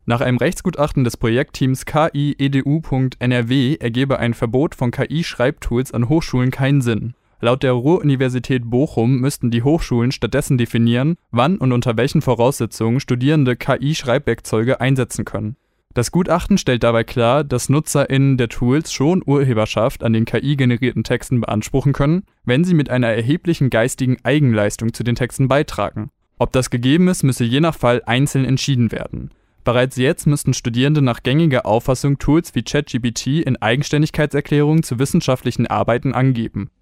Nach einem Rechtsgutachten des Projektteams KI-EDU.NRW ergebe ein Verbot von KI-Schreibtools an Hochschulen keinen Sinn. Laut der Ruhr-Universität Bochum müssten die Hochschulen stattdessen definieren, wann und unter welchen Voraussetzungen Studierende KI-Schreibwerkzeuge einsetzen können. Das Gutachten stellt dabei klar, dass NutzerInnen der Tools schon Urheberschaft an den KI-generierten Texten beanspruchen können, wenn sie mit einer erheblichen geistigen Eigenleistung zu den Texten beitragen. Ob das gegeben ist, müsse je nach Fall einzeln entschieden werden. Bereits jetzt müssten Studierende nach gängiger Auffassung Tools wie ChatGPT in Eigenständigkeitserklärungen zu wissenschaftlichen Arbeiten angeben.